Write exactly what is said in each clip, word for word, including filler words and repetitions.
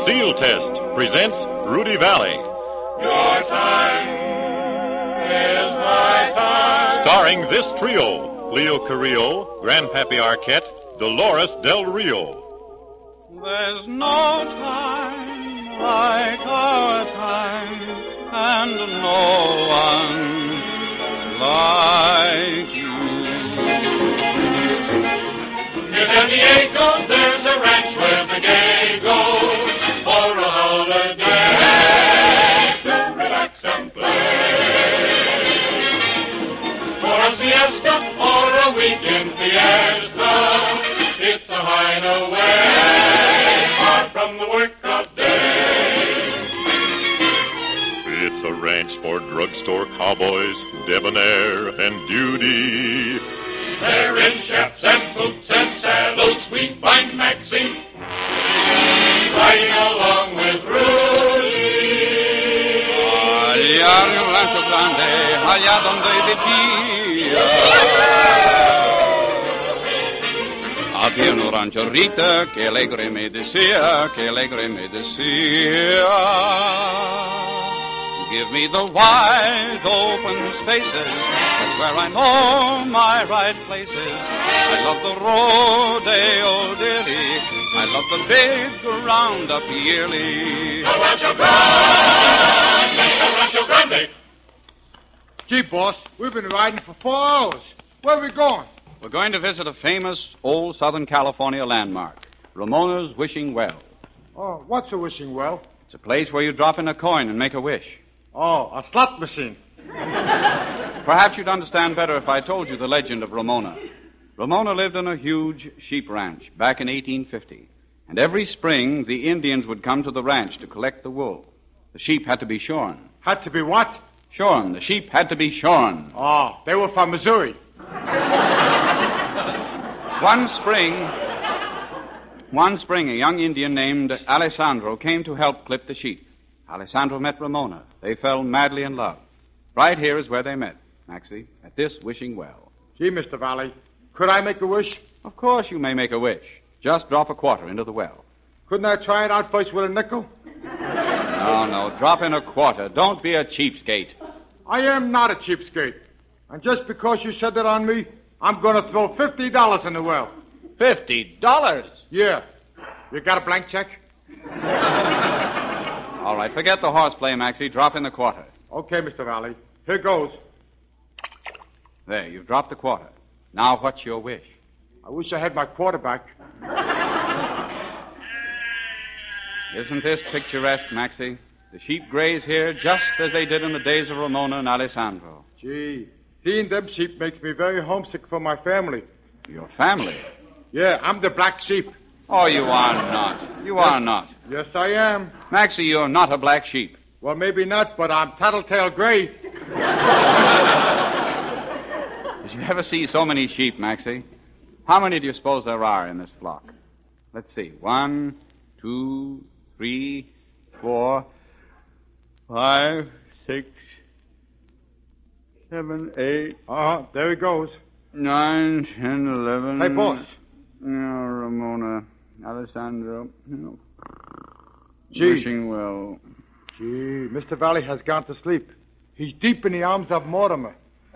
Steel Test presents Rudy Valley. Your time is my time. Starring this trio, Leo Carrillo, Grandpappy Arquette, Dolores Del Rio. There's no time like our time, and no one like you. In San Diego, there's a ranch where the gay go for a holiday to relax and play. For a siesta or a weekend fiesta, it's a hideaway far from the work of day. It's a ranch for drugstore cowboys, debonair and duty. There in chaps and boots and saddles we find Maxie riding along with Rudy. Allá en un rancho grande, allá donde vivía. Había un rancherita que alegre me decía, que alegre me decía. Give me the wide open spaces, that's where I know my right places. I love the rodeo dearly, I love the big roundup yearly. El Rancho Grande, El Rancho Grande. Gee, boss, we've been riding for four hours. Where are we going? We're going to visit a famous old Southern California landmark, Ramona's Wishing Well. Oh, what's a wishing well? It's a place where you drop in a coin and make a wish. Oh, a slot machine. Perhaps you'd understand better if I told you the legend of Ramona. Ramona lived on a huge sheep ranch back in eighteen fifty. And every spring, the Indians would come to the ranch to collect the wool. The sheep had to be shorn. Had to be what? Shorn. The sheep had to be shorn. Oh, they were from Missouri. One spring, one spring, a young Indian named Alessandro came to help clip the sheep. Alessandro met Ramona. They fell madly in love. Right here is where they met, Maxie, at this wishing well. Gee, Mister Valley, could I make a wish? Of course you may make a wish. Just drop a quarter into the well. Couldn't I try it out first with a nickel? No, no, drop in a quarter. Don't be a cheapskate. I am not a cheapskate. And just because you said that on me, I'm going to throw fifty dollars in the well. Fifty dollars? Yeah. You got a blank check? All right, forget the horseplay, Maxie. Drop in the quarter. Okay, Mister Valley. Here goes. There, you've dropped the quarter. Now, what's your wish? I wish I had my quarterback. Isn't this picturesque, Maxie? The sheep graze here just as they did in the days of Ramona and Alessandro. Gee, seeing them sheep makes me very homesick for my family. Your family? Yeah, I'm the black sheep. Oh, you are not. You are not. Yes, I am. Maxie, you're not a black sheep. Well, maybe not, but I'm tattletale gray. Did you ever see so many sheep, Maxie? How many do you suppose there are in this flock? Let's see. One, two, three, four, five, six, seven, eight. Uh-huh, there he goes. Nine, ten, eleven. Hey, boss. No, Ramona, Alessandro. No. Gee. Wishing well. Gee, Mister Valley has gone to sleep. He's deep in the arms of Mortimer.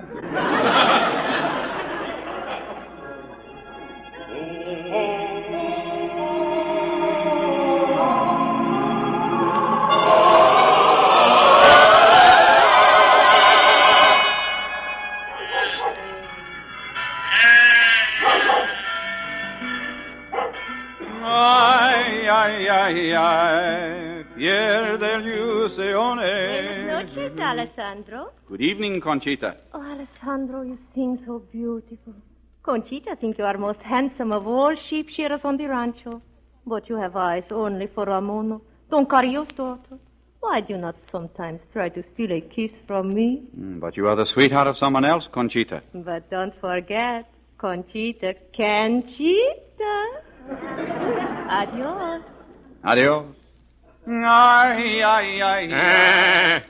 Buenas noches, Alessandro. Good evening, Conchita. Oh, Alessandro, you sing so beautiful. Conchita thinks you are most handsome of all sheep shearers on the rancho. But you have eyes only for Ramona, Don Carrillo's daughter. Why do you not sometimes try to steal a kiss from me? Mm, but you are the sweetheart of someone else, Conchita. But don't forget, Conchita, Conchita. Adios. Adios. Ay, ay, ay. Ah.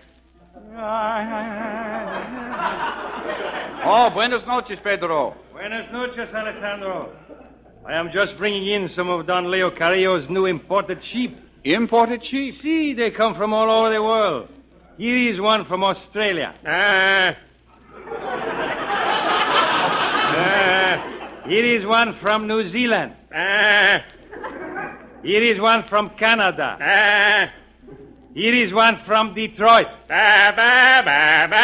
Oh, buenas noches, Pedro. Buenas noches, Alessandro. I am just bringing in some of Don Leo Carrillo's new imported sheep. Imported sheep? See, they come from all over the world. Here is one from Australia. Ah. Uh, here is one from New Zealand. Ah. Here is one from Canada. Ah. Here is one from Detroit. Ba, ba, ba, ba.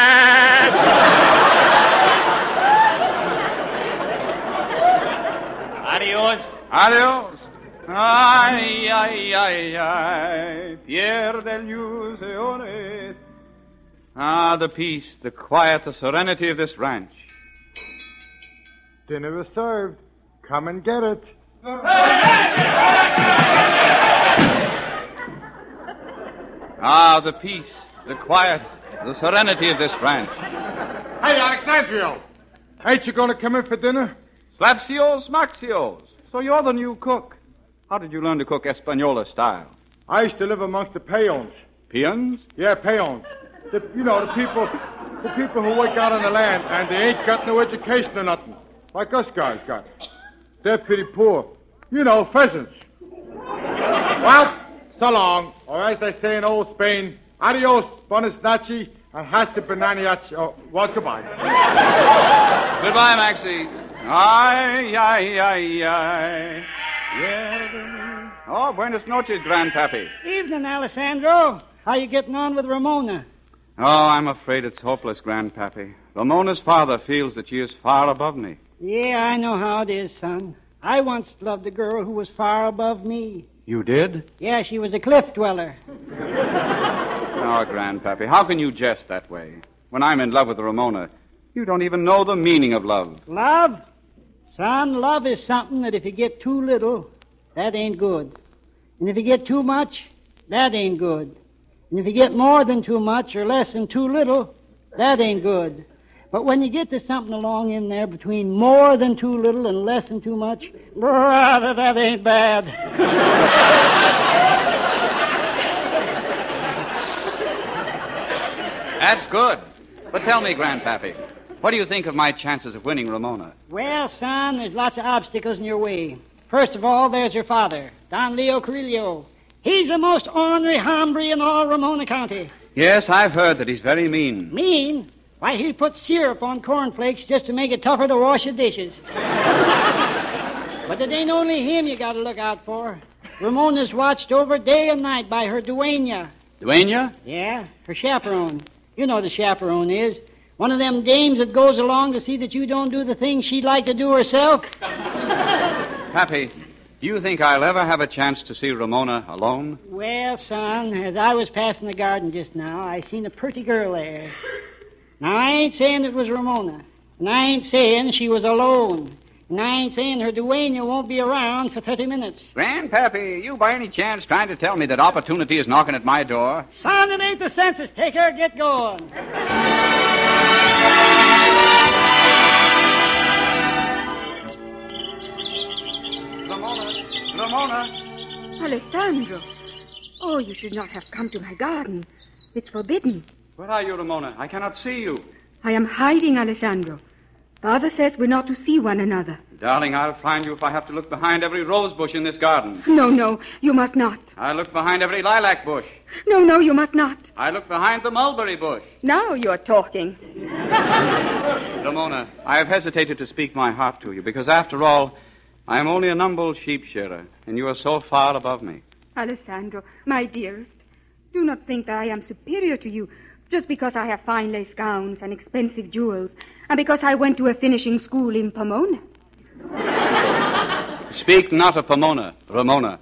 Adios. Adios. Ay, ay, ay, ay. Pierde illusiones. Ah, the peace, the quiet, the serenity of this ranch. Dinner is served. Come and get it. Ah, the peace, the quiet, the serenity of this ranch. Hey, Alexandrio. Ain't you going to come in for dinner? Slapsios Maxios. So you're the new cook. How did you learn to cook Española style? I used to live amongst the peons. Peons? Yeah, peons. The, you know, the people the people who work out on the land, and they ain't got no education or nothing. Like us guys got. They're pretty poor. You know, pheasants. Well, so long. Or as they say in old Spain, adios, buenas noches, and hasta bananiachi. Oh, well, goodbye. Goodbye, Maxie. Ay, ay, ay, ay. Yeah. Oh, buenas noches, Grandpappy. Evening, Alessandro. How you getting on with Ramona? Oh, I'm afraid it's hopeless, Grandpappy. Ramona's father feels that she is far above me. Yeah, I know how it is, son. I once loved a girl who was far above me. You did? Yeah, she was a cliff dweller. Oh, Grandpappy, how can you jest that way? When I'm in love with Ramona, you don't even know the meaning of love. Love? Son, love is something that if you get too little, that ain't good. And if you get too much, that ain't good. And if you get more than too much or less than too little, that ain't good. But when you get to something along in there between more than too little and less than too much, brother, that ain't bad. That's good. But tell me, Grandpappy, what do you think of my chances of winning Ramona? Well, son, there's lots of obstacles in your way. First of all, there's your father, Don Leo Carrillo. He's the most ornery hombre in all Ramona County. Yes, I've heard that he's very mean. Mean? Why, he puts syrup on cornflakes just to make it tougher to wash the dishes. But it ain't only him you got to look out for. Ramona's watched over day and night by her dueña. Dueña? Yeah, her chaperone. You know the chaperone is. One of them dames that goes along to see that you don't do the things she'd like to do herself. Pappy, do you think I'll ever have a chance to see Ramona alone? Well, son, as I was passing the garden just now, I seen a pretty girl there. Now, I ain't saying it was Ramona, and I ain't saying she was alone, and I ain't saying her dueña won't be around for thirty minutes. Grandpappy, you by any chance trying to tell me that opportunity is knocking at my door? Son, it ain't the census taker. Get going. Ramona, Ramona. Alessandro. Oh, you should not have come to my garden. It's forbidden. Where are you, Ramona? I cannot see you. I am hiding, Alessandro. Father says we're not to see one another. Darling, I'll find you if I have to look behind every rose bush in this garden. No, no, you must not. I look behind every lilac bush. No, no, you must not. I look behind the mulberry bush. Now you're talking. Ramona, I have hesitated to speak my heart to you because, after all, I am only a humble sheep shearer, and you are so far above me. Alessandro, my dearest, do not think that I am superior to you just because I have fine lace gowns and expensive jewels, and because I went to a finishing school in Pomona. Speak not of Pomona, Ramona.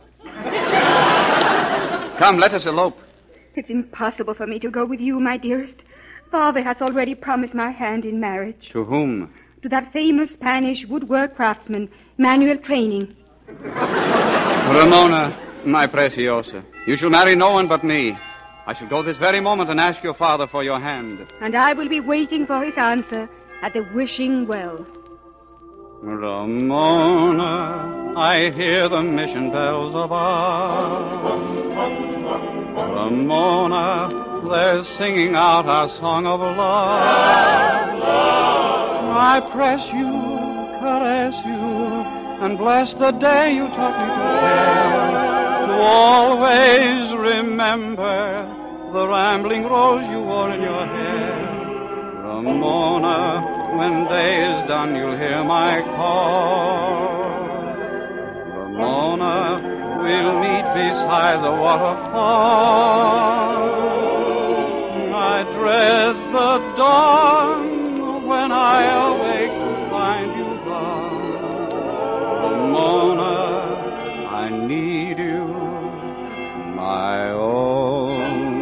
Come, let us elope. It's impossible for me to go with you, my dearest. Father has already promised my hand in marriage. To whom? To that famous Spanish woodwork craftsman, Manuel Training. Ramona, my preciosa, you shall marry no one but me. I shall go this very moment and ask your father for your hand. And I will be waiting for his answer at the wishing well. Ramona, I hear the mission bells of our. Ramona, they're singing out our song of love. I press you, caress you, and bless the day you taught me to care. to always remember the rambling rose you wore in your hair. Ramona, when day is done, you'll hear my call. Ramona, we'll meet beside the waterfall. I dread the dawn when I awake to find you gone. Ramona, I need you, my own.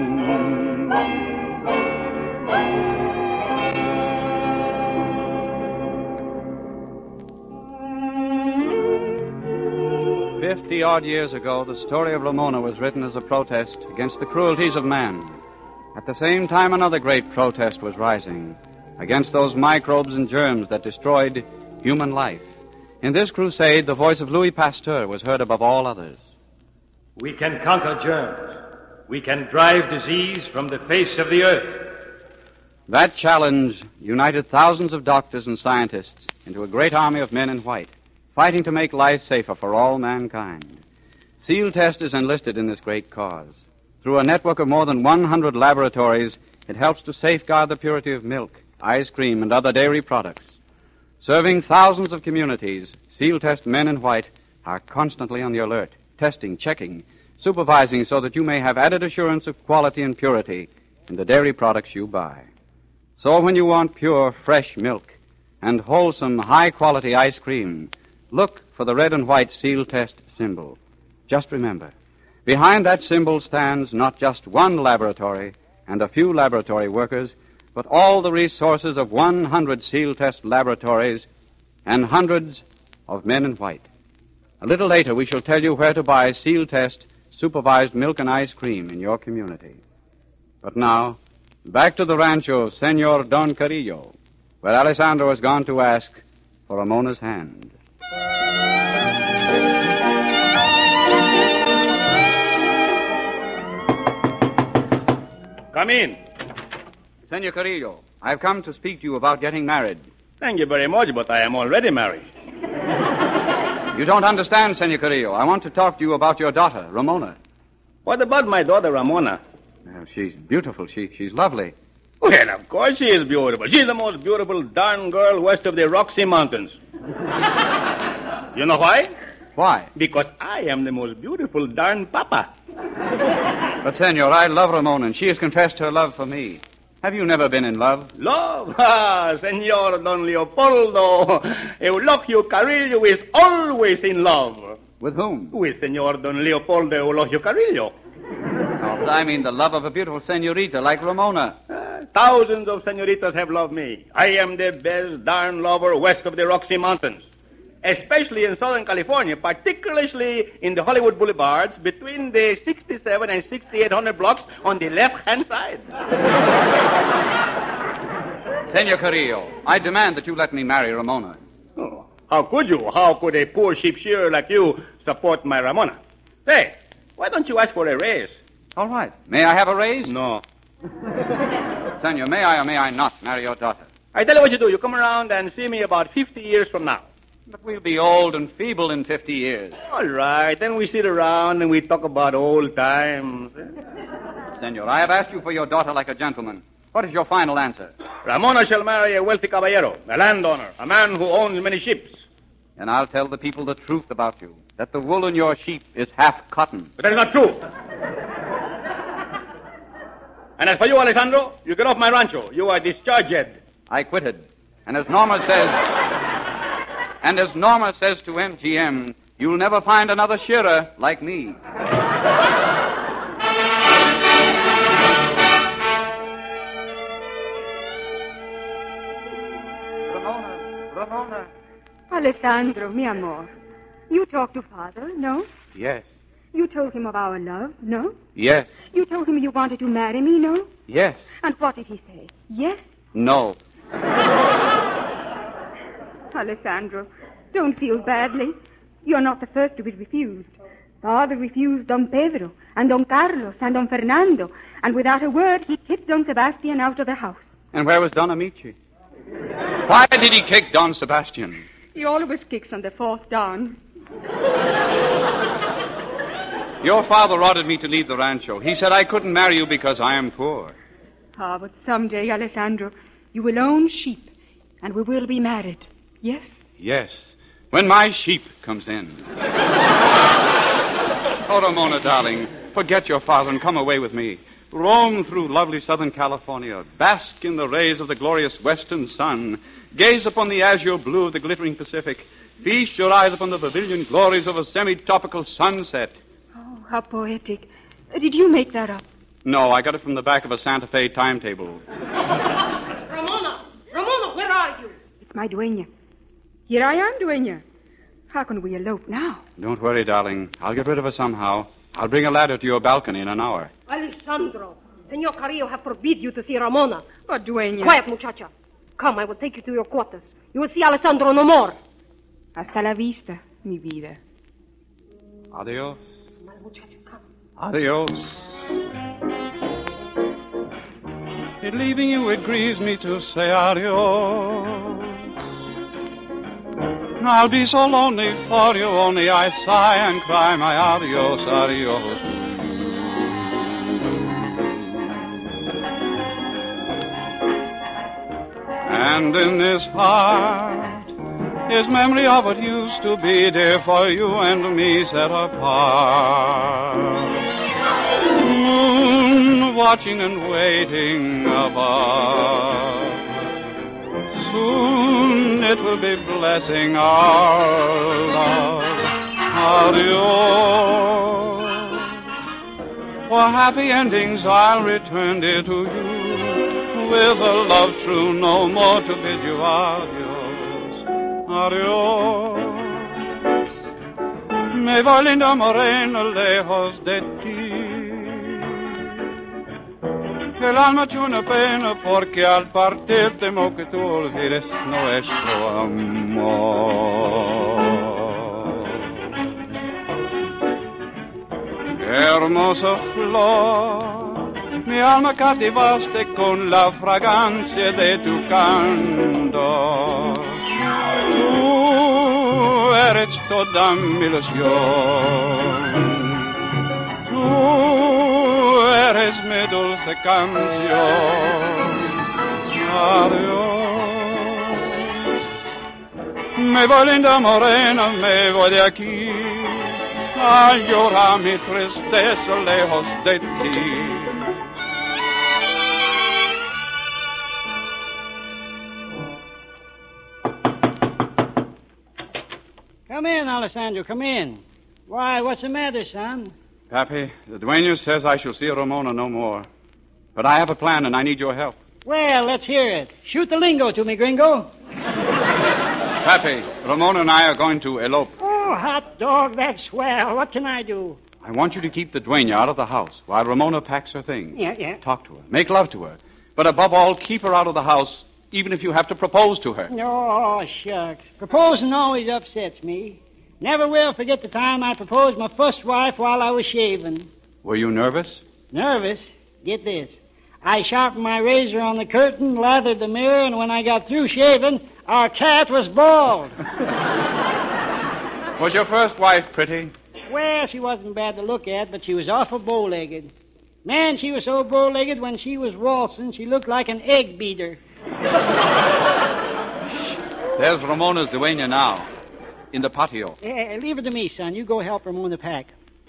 Fifty-odd years ago, the story of Ramona was written as a protest against the cruelties of man. At the same time, another great protest was rising against those microbes and germs that destroyed human life. In this crusade, the voice of Louis Pasteur was heard above all others. We can conquer germs. We can drive disease from the face of the earth. That challenge united thousands of doctors and scientists into a great army of men in white, fighting to make life safer for all mankind. Seal Test is enlisted in this great cause. Through a network of more than one hundred laboratories, it helps to safeguard the purity of milk, ice cream, and other dairy products. Serving thousands of communities, Seal Test men in white are constantly on the alert, testing, checking, supervising so that you may have added assurance of quality and purity in the dairy products you buy. So when you want pure, fresh milk and wholesome, high-quality ice cream, look for the red and white Seal Test symbol. Just remember, behind that symbol stands not just one laboratory and a few laboratory workers, but all the resources of one hundred Seal Test laboratories and hundreds of men in white. A little later, we shall tell you where to buy Seal Test supervised milk and ice cream in your community. But now, back to the rancho of Senor Don Carillo, where Alessandro has gone to ask for Ramona's hand. Come in. Senor Carillo, I've come to speak to you about getting married. Thank you very much, but I am already married. You don't understand, Senor Carillo. I want to talk to you about your daughter, Ramona. What about my daughter, Ramona? Well, she's beautiful. She, she's lovely. Well, of course she is beautiful. She's the most beautiful darn girl west of the Rocky Mountains. You know why? Why? Because I am the most beautiful darn papa. But, Senor, I love Ramona, and she has confessed her love for me. Have you never been in love? Love? Ah, Senor Don Leopoldo. Eulogio Carillo is always in love. With whom? With Senor Don Leopoldo Eulogio Carillo. Oh, but I mean the love of a beautiful senorita like Ramona. Uh, thousands of senoritas have loved me. I am the best darn lover west of the Rocky Mountains. Especially in Southern California, particularly in the Hollywood Boulevards between the sixty-seven and sixty-eight hundred blocks on the left-hand side. Senor Carillo, I demand that you let me marry Ramona. Oh, how could you? How could a poor sheep shearer like you support my Ramona? Hey, why don't you ask for a raise? All right. May I have a raise? No. Senor, may I or may I not marry your daughter? I tell you what you do. You come around and see me about fifty years from now. But we'll be old and feeble in fifty years. All right. Then we sit around and we talk about old times. Senor, I have asked you for your daughter like a gentleman. What is your final answer? Ramona shall marry a wealthy caballero, a landowner, a man who owns many ships. And I'll tell the people the truth about you, that the wool in your sheep is half cotton. But that is not true. And as for you, Alessandro, you get off my rancho. You are discharged. I quitted. And as Norma says... And as Norma says to M G M, you'll never find another shearer like me. Ramona, Ramona. Alessandro, mi amor. You talked to Father, no? Yes. You told him of our love, no? Yes. You told him you wanted to marry me, no? Yes. And what did he say? Yes? No. Alessandro, don't feel badly. You're not the first to be refused. Father refused Don Pedro, and Don Carlos, and Don Fernando, and without a word, he kicked Don Sebastian out of the house. And where was Don Amici? Why did he kick Don Sebastian? He always kicks on the fourth down. Your father ordered me to leave the rancho. He said I couldn't marry you because I am poor. Ah, but someday, Alessandro, you will own sheep, and we will be married. Yes? Yes, when my sheep comes in. Oh, Ramona, darling, forget your father and come away with me. Roam through lovely Southern California. Bask in the rays of the glorious western sun. Gaze upon the azure blue of the glittering Pacific. Feast your eyes upon the pavilion glories of a semi-tropical sunset. Oh, how poetic. Uh, Did you make that up? No, I got it from the back of a Santa Fe timetable. Ramona! Ramona, where are you? It's my dueña. Here I am, dueña. How can we elope now? Don't worry, darling. I'll get rid of her somehow. I'll bring a ladder to your balcony in an hour. Alessandro, Senor Carrillo have forbid you to see Ramona. But, dueña... Quiet, muchacha. Come, I will take you to your quarters. You will see Alessandro no more. Hasta la vista, mi vida. Adios. My muchacha, come. Adios. In leaving you, it grieves me to say adios. I'll be so lonely for you, only I sigh and cry my adios, adios. And in this heart is memory of what used to be, dear, for you and me set apart. Moon watching and waiting above. Soon it will be blessing our love. Adios. For happy endings I'll return, dear, to you, with a love true, no more to bid you adios. Adios. Me voy, linda morena, lejos de ti. El alma tiene una pena porque al partir temo que tú olvides nuestro amor. Qué hermosa flor, mi alma cautivaste con la fragancia de tu canto. Tú eres toda mi ilusión. Tú eres mi dulce canción. Adiós. Me voy, linda morena, me voy de aquí a llorar mi tristeza lejos de ti. Come in, Alessandro, come in. Why, what's the matter, son? Pappy, the dueño says I shall see Ramona no more. But I have a plan, and I need your help. Well, let's hear it. Shoot the lingo to me, gringo. Pappy, Ramona and I are going to elope. Oh, hot dog, that's swell. What can I do? I want you to keep the dueña out of the house while Ramona packs her things. Yeah, yeah. Talk to her. Make love to her. But above all, keep her out of the house, even if you have to propose to her. Oh, shucks. Proposing always upsets me. Never will forget the time I proposed my first wife while I was shaving. Were you nervous? Nervous? Get this. I sharpened my razor on the curtain, lathered the mirror, and when I got through shaving, our cat was bald. Was your first wife pretty? Well, she wasn't bad to look at, but she was awful bow-legged. Man, she was so bow-legged when she was waltzing, she looked like an egg beater. There's Ramona's dueña now, in the patio. Yeah, leave it to me, son. You go help Ramona pack.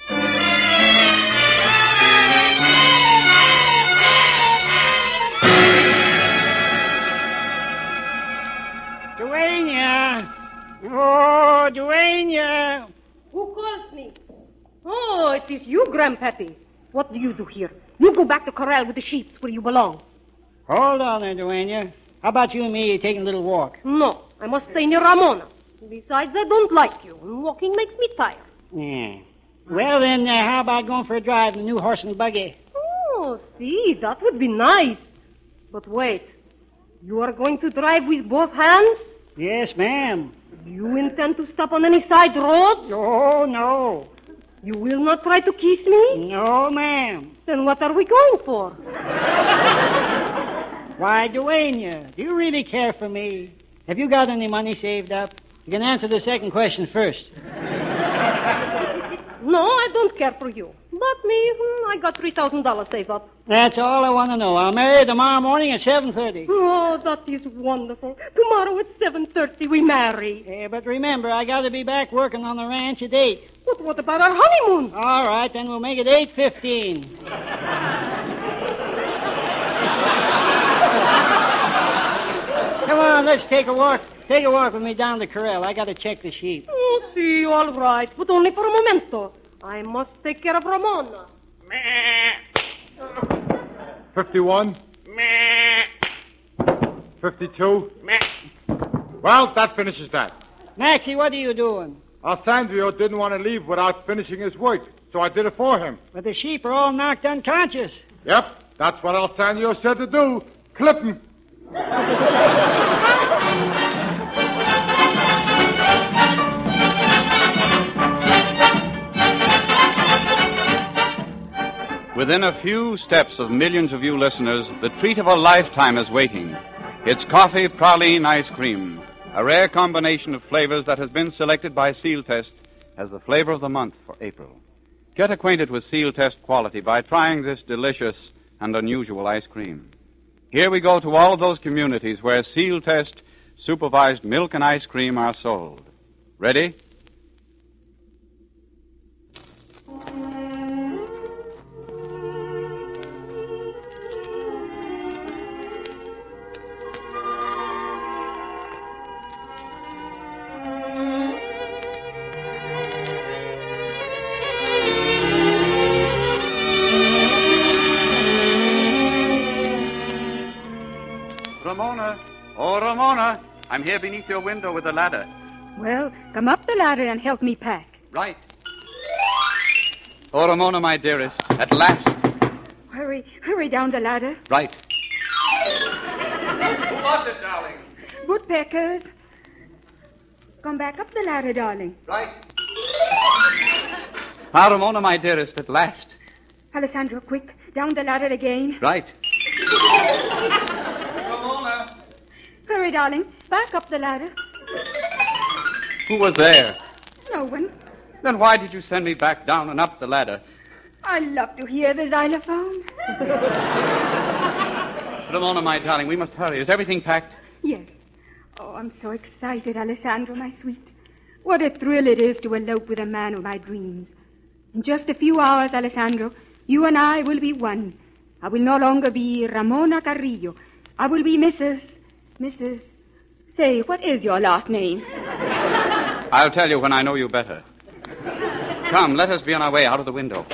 Dueña! Oh, Dueña! Who calls me? Oh, it is you, Grandpappy. What do you do here? You go back to corral with the sheep where you belong. Hold on there, Dueña. How about you and me taking a little walk? No, I must stay near Ramona. Besides, I don't like you, and walking makes me tired. Yeah. Well, then, uh, how about going for a drive in the new horse and buggy? Oh, see, that would be nice. But wait, you are going to drive with both hands? Yes, ma'am. You intend to stop on any side roads? Oh, no. You will not try to kiss me? No, ma'am. Then what are we going for? Why, Dueña, do you really care for me? Have you got any money saved up? You can answer the second question first. No, I don't care for you. But me, hmm, I got three thousand dollars saved up. That's all I want to know. I'll marry you tomorrow morning at seven thirty. Oh, that is wonderful. Tomorrow at seven thirty we marry. Yeah, but remember, I got to be back working on the ranch at eight. But what about our honeymoon? All right, then we'll make it eight fifteen. Come on, let's take a walk. Take a walk with me down the corral. I got to check the sheep. Oh, see, all right, but only for a momento. I must take care of Ramona. Fifty-one. Fifty-two. Well, that finishes that. Maxie, what are you doing? Alessandro didn't want to leave without finishing his work, so I did it for him. But the sheep are all knocked unconscious. Yep, that's what Alessandro said to do. Clip him. Within a few steps of millions of you listeners, the treat of a lifetime is waiting. It's coffee praline ice cream, a rare combination of flavors that has been selected by Seal Test as the flavor of the month for April. Get acquainted with Seal Test quality by trying this delicious and unusual ice cream. Here we go to all of those communities where Seal Test supervised milk and ice cream are sold. Ready? Ramona. Oh, Ramona. I'm here beneath your window with a ladder. Well, come up the ladder and help me pack. Right. Oh, Ramona, my dearest. At last. Hurry, hurry down the ladder. Right. Who was it, darling? Woodpeckers. Come back up the ladder, darling. Right. Ah, Ramona, my dearest, at last. Alessandro, quick. Down the ladder again. Right. Ramona. Hurry, darling. Back up the ladder. Who was there? No one. Then why did you send me back down and up the ladder? I love to hear the xylophone. Ramona, my darling, we must hurry. Is everything packed? Yes. Oh, I'm so excited, Alessandro, my sweet. What a thrill it is to elope with a man of my dreams. In just a few hours, Alessandro, you and I will be one. I will no longer be Ramona Carrillo. I will be Missus Missus Say, what is your last name? I'll tell you when I know you better. Come, let us be on our way out of the window.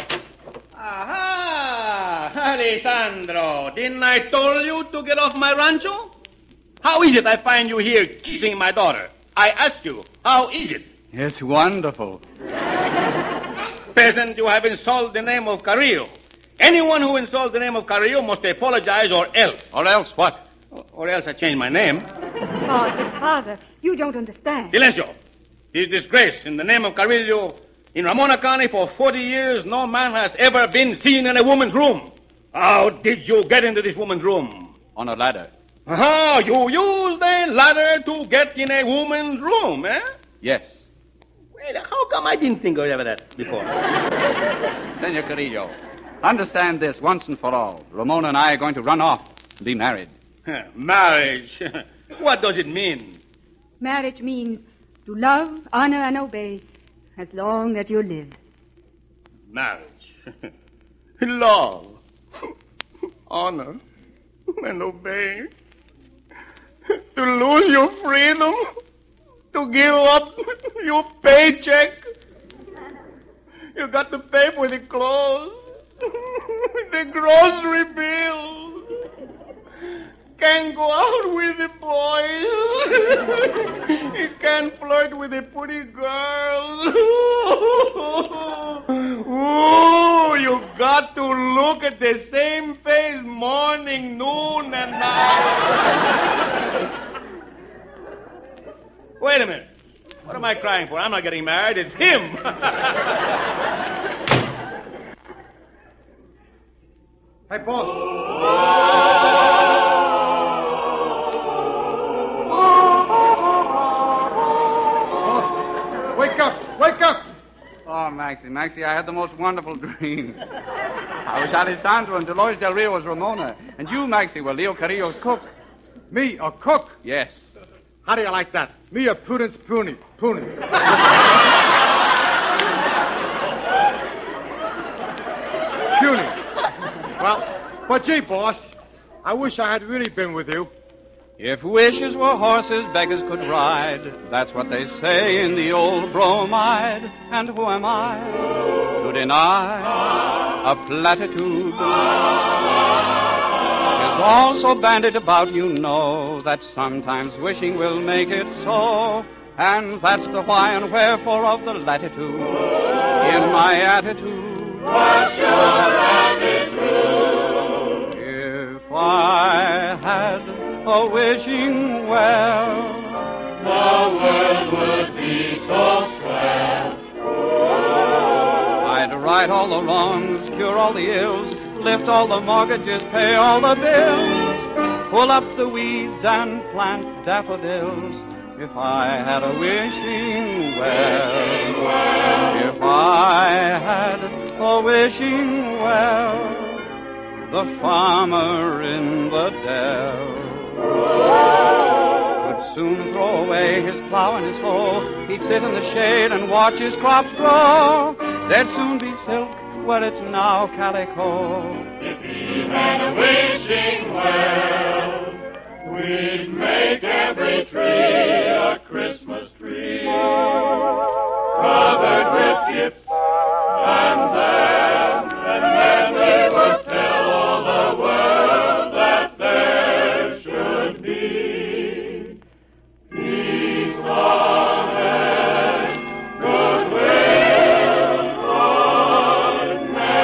Aha! Alessandro, didn't I tell you to get off my rancho? How is it I find you here kissing my daughter? I ask you, how is it? It's wonderful. Peasant, you have insulted the name of Carrillo. Anyone who insults the name of Carrillo must apologize or else. Or else what? Or else I change my name. Father, father, you don't understand. Silencio. This disgrace in the name of Carrillo. In Ramona County for forty years, no man has ever been seen in a woman's room. How did you get into this woman's room? On a ladder. Ah, you used a ladder to get in a woman's room, eh? Yes. Well, how come I didn't think of that before? Senor Carrillo, understand this once and for all. Ramona and I are going to run off and be married. Marriage? What does it mean? Marriage means to love, honor, and obey as long as you live. Marriage. Love. Honor. And obey. To lose your freedom. To give up your paycheck. You got to pay for the clothes. The grocery bills. Can't go out with the boys. You can't flirt with the pretty girls. Ooh, you got to look at the same face morning, noon, and night. Wait a minute. What am I crying for? I'm not getting married. It's him. Hey, boss. Wake up! Wake up! Oh, Oh, Maxie, Maxie, I had the most wonderful dream. I was Alessandro and Dolores Del Rio was Ramona. And you, Maxie, were Leo Carrillo's cook. Me, a cook? Yes. How do you like that? Me, a Prudence Pruny. Pruny. Puny. Well, but gee, boss, I wish I had really been with you. If wishes were horses, beggars could ride. That's what they say in the old bromide. And who am I to deny a platitude? It's also bandied about, you know, that sometimes wishing will make it so. And that's the why and wherefore of the latitude in my attitude. For sure and it's true. If I had a wishing well, the world would be so swell. I'd right all the wrongs, cure all the ills, lift all the mortgages, pay all the bills, pull up the weeds and plant daffodils. If I had a wishing well, if I had a wishing well, the farmer in the dell would soon throw away his plow and his hoe. He'd sit in the shade and watch his crops grow. There'd soon be silk where it's now calico. If he had a wishing well, we'd make every tree a Christmas tree, covered with gifts, and then, and then we would tell all the world that there should be peace on earth, goodwill toward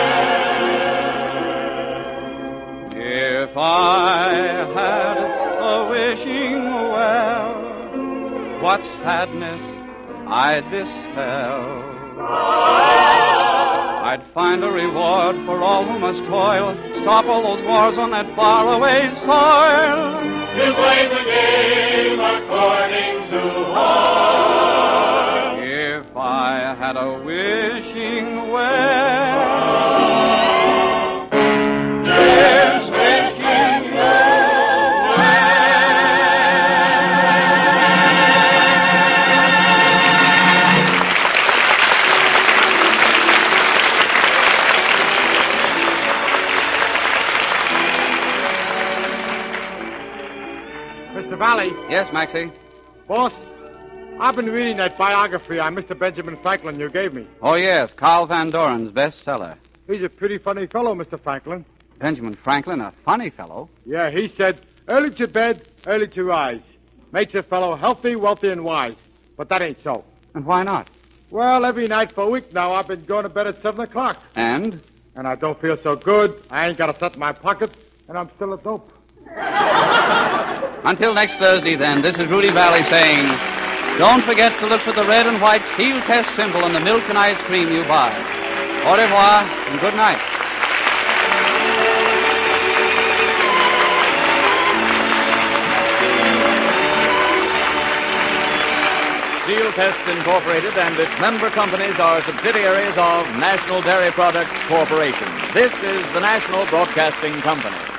men. If I had a wishing well, what sadness I'd dispel. I'd find a reward for all who must toil, stop all those wars on that faraway soil. To play the game according to war. If I had a wishing well, yes, wishing well. Mister Valley. Yes, Maxie? Boss, I've been reading that biography on Mister Benjamin Franklin you gave me. Oh, yes, Carl Van Doren's bestseller. He's a pretty funny fellow, Mister Franklin. Benjamin Franklin, a funny fellow. Yeah, he said, early to bed, early to rise. Makes a fellow healthy, wealthy, and wise. But that ain't so. And why not? Well, every night for a week now, I've been going to bed at seven o'clock. And? And I don't feel so good. I ain't got a cent in my pocket, and I'm still a dope. Until next Thursday, then, this is Rudy Valley saying, don't forget to look for the red and white steel test symbol on the milk and ice cream you buy. Au revoir, and good night. Steel Test Incorporated and its member companies are subsidiaries of National Dairy Products Corporation. This is the National Broadcasting Company.